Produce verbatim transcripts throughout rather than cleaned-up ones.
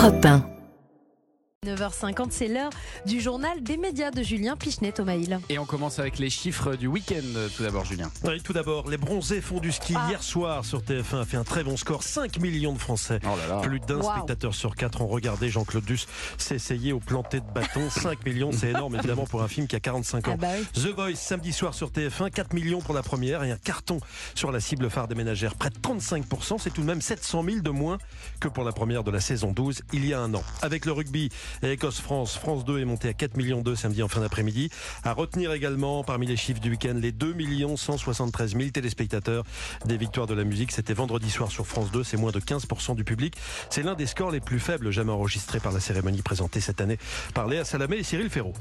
Europe un. neuf heures cinquante, c'est l'heure du journal des médias de Julien Pichenet-Omaïl. Et on commence avec les chiffres du week-end, tout d'abord, Julien. Oui, tout d'abord, les bronzés font du ski. Ah. Hier soir sur T F un a fait un très bon score. cinq millions de Français. Oh là là. Plus d'un Wow. spectateur sur quatre ont regardé Jean-Claude Duss s'essayer au planté de bâton. cinq millions, c'est énorme évidemment pour un film qui a quarante-cinq ans. Ah bah oui. The Voice, samedi soir sur T F un, quatre millions pour la première et un carton sur la cible phare des ménagères. Près de trente-cinq pour cent, c'est tout de même sept cent mille de moins que pour la première de la saison douze, il y a un an. Avec le rugby et Écosse-France, France deux est monté à quatre millions deux samedi en fin d'après-midi. À retenir également, parmi les chiffres du week-end, les deux millions cent soixante-treize mille téléspectateurs des Victoires de la musique. C'était vendredi soir sur France deux, c'est moins de quinze pour cent du public. C'est l'un des scores les plus faibles jamais enregistrés par la cérémonie présentée cette année par Léa Salamé et Cyril Ferraud.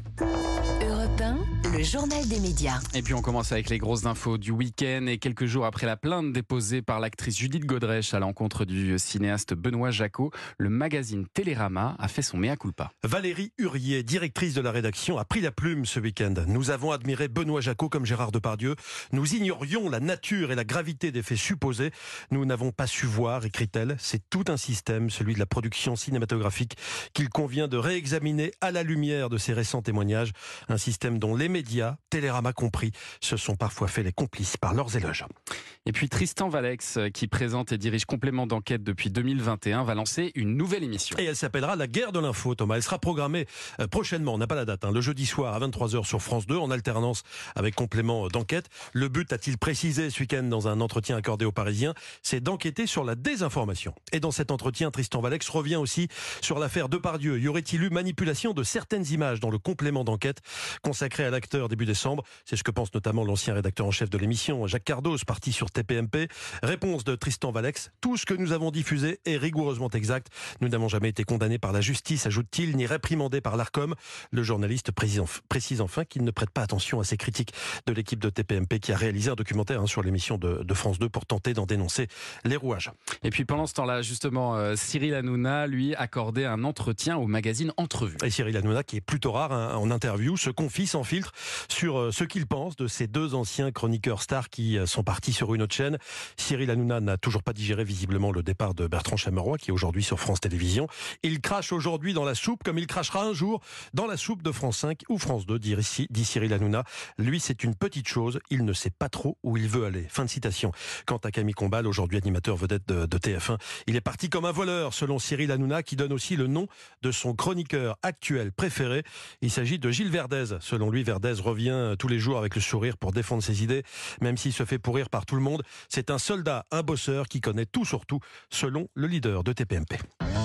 Europe un, le journal des médias. Et puis on commence avec les grosses infos du week-end. Et quelques jours après la plainte déposée par l'actrice Judith Godrèche à l'encontre du cinéaste Benoît Jacot, le magazine Télérama a fait son mea culpa. Valérie Hurier, directrice de la rédaction, a pris la plume ce week-end. Nous avons admiré Benoît Jacot comme Gérard Depardieu. Nous ignorions la nature et la gravité des faits supposés. Nous n'avons pas su voir, écrit-elle. C'est tout un système, celui de la production cinématographique, qu'il convient de réexaminer à la lumière de ces récents témoignages. Un système dont les médias, Télérama compris, se sont parfois fait les complices par leurs éloges. Et puis Tristan Valex, qui présente et dirige Complément d'enquête depuis deux mille vingt et un, va lancer une nouvelle émission. Et elle s'appellera La Guerre de l'info, Thomas. Elle sera programmée euh, prochainement, on n'a pas la date, hein, le jeudi soir à vingt-trois heures sur France deux, en alternance avec Complément d'enquête. Le but, a-t-il précisé ce week-end dans un entretien accordé aux Parisiens, c'est d'enquêter sur la désinformation. Et dans cet entretien, Tristan Valex revient aussi sur l'affaire Depardieu. Y aurait-il eu manipulation de certaines images dans le Complément d'enquête consacré à l'acteur début décembre? C'est ce que pense notamment l'ancien rédacteur en chef de l'émission, Jacques Cardos, parti sur T P M P. Réponse de Tristan Valex: tout ce que nous avons diffusé est rigoureusement exact. Nous n'avons jamais été condamnés par la justice, ajoute-t-il, ni réprimandés par l'Arcom. Le journaliste précise enfin qu'il ne prête pas attention à ces critiques de l'équipe de T P M P qui a réalisé un documentaire hein, sur l'émission de, de France deux pour tenter d'en dénoncer les rouages. Et puis pendant ce temps-là, justement, euh, Cyril Hanouna, lui, accordait un entretien au magazine Entrevue. Et Cyril Hanouna, qui est plutôt rare hein, en interview, se confie sans filtre sur euh, ce qu'il pense de ces deux anciens chroniqueurs stars qui euh, sont partis sur une autre chaîne. Cyril Hanouna n'a toujours pas digéré visiblement le départ de Bertrand Chameroy, qui est aujourd'hui sur France Télévisions. Il crache aujourd'hui dans la soupe comme il crachera un jour dans la soupe de France cinq ou France deux, dit, dit Cyril Hanouna. Lui, c'est une petite chose, il ne sait pas trop où il veut aller. Fin de citation. Quant à Camille Combal, aujourd'hui animateur vedette de, de T F un, il est parti comme un voleur, selon Cyril Hanouna, qui donne aussi le nom de son chroniqueur actuel préféré. Il s'agit de Gilles Verdez. Selon lui, Verdez revient tous les jours avec le sourire pour défendre ses idées, même s'il se fait pourrir par tout le monde. C'est un soldat, un bosseur qui connaît tout sur tout, selon le leader de T P M P.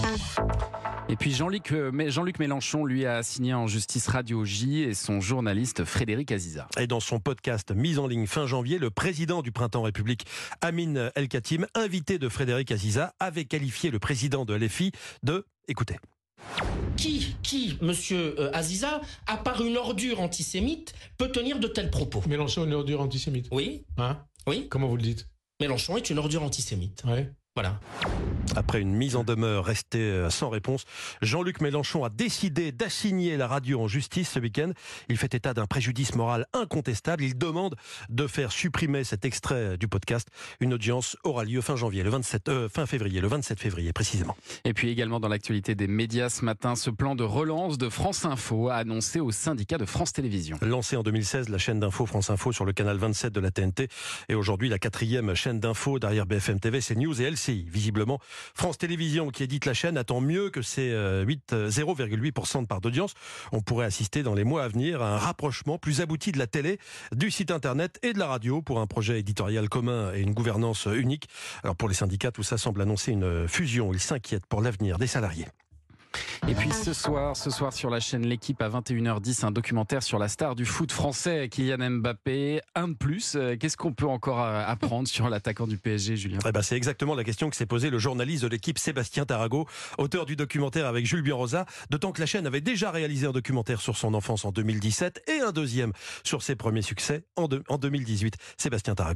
Et puis Jean-Luc, Jean-Luc Mélenchon, lui, a signé en justice Radio J et son journaliste Frédéric Aziza. Et dans son podcast mis en ligne fin janvier, le président du Printemps République, Amin El Khatim, invité de Frédéric Aziza, avait qualifié le président de L F I de... Écoutez. Qui, qui, monsieur euh, Aziza, à part une ordure antisémite, peut tenir de tels propos? Mélenchon est une ordure antisémite. Oui, Hein oui. Comment vous le dites? Mélenchon est une ordure antisémite. Ouais. Voilà. Après une mise en demeure restée sans réponse, Jean-Luc Mélenchon a décidé d'assigner la radio en justice ce week-end. Il fait état d'un préjudice moral incontestable. Il demande de faire supprimer cet extrait du podcast. Une audience aura lieu fin janvier, le vingt-sept, euh, fin février, le vingt-sept février précisément. Et puis également dans l'actualité des médias ce matin, ce plan de relance de France Info a annoncé au syndicat de France Télévisions. Lancée en deux mille seize, la chaîne d'info France Info sur le canal vingt-sept de la T N T est aujourd'hui la quatrième chaîne d'info derrière B F M T V, CNews et L C I. Visiblement, France Télévisions, qui édite la chaîne, attend mieux que ses zéro virgule huit pour cent de part d'audience. On pourrait assister dans les mois à venir à un rapprochement plus abouti de la télé, du site internet et de la radio pour un projet éditorial commun et une gouvernance unique. Alors pour les syndicats, tout ça semble annoncer une fusion. Ils s'inquiètent pour l'avenir des salariés. Et puis ce soir, ce soir sur la chaîne L'Équipe à vingt et une heures dix, un documentaire sur la star du foot français, Kylian Mbappé. Un de plus, qu'est-ce qu'on peut encore apprendre sur l'attaquant du P S G, Julien? Eh ben, c'est exactement la question que s'est posée le journaliste de L'Équipe, Sébastien Tarago, auteur du documentaire avec Jules Bianrosa, d'autant que la chaîne avait déjà réalisé un documentaire sur son enfance en deux mille dix-sept et un deuxième sur ses premiers succès en, de, en deux mille dix-huit. Sébastien Tarago.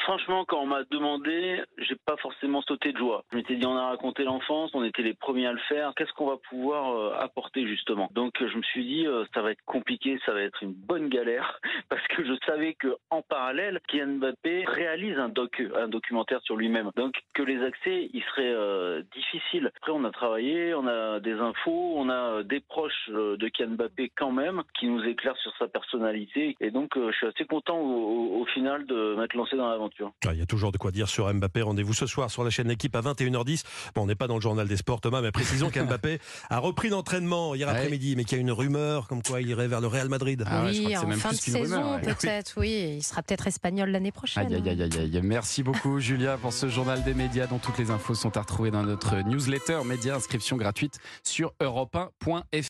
Franchement, quand on m'a demandé, j'ai pas forcément sauté de joie. Je m'étais dit, on a raconté l'enfance, on était les premiers à le faire. Qu'est-ce qu'on va pouvoir euh, apporter justement? Donc, je me suis dit, euh, ça va être compliqué, ça va être une bonne galère, parce que je savais que en parallèle, Kylian Mbappé réalise un doc, un documentaire sur lui-même. Donc, que les accès, ils seraient euh, difficiles. Après, on a travaillé, on a des infos, on a des proches euh, de Kylian Mbappé quand même, qui nous éclairent sur sa personnalité. Et donc, euh, je suis assez content au, au, au final de m'être lancé dans l'aventure. Ah, il y a toujours de quoi dire sur Mbappé. Rendez-vous ce soir sur la chaîne L'équipe à vingt et une heures dix. Bon, on n'est pas dans le journal des sports, Thomas, mais précisons qu'Mbappé a repris l'entraînement hier Ouais. après-midi, mais qu'il y a une rumeur comme quoi il irait vers le Real Madrid. Ah ouais, je crois oui, que c'est en même fin de plus qu'une saison, rumeur, ouais. peut-être, oui. Il sera peut-être espagnol l'année prochaine. Aïe, aïe, aïe, aïe, aïe. Merci beaucoup, Julia, pour ce journal des médias dont toutes les infos sont à retrouver dans notre newsletter média. Inscription gratuite sur europe un point f r.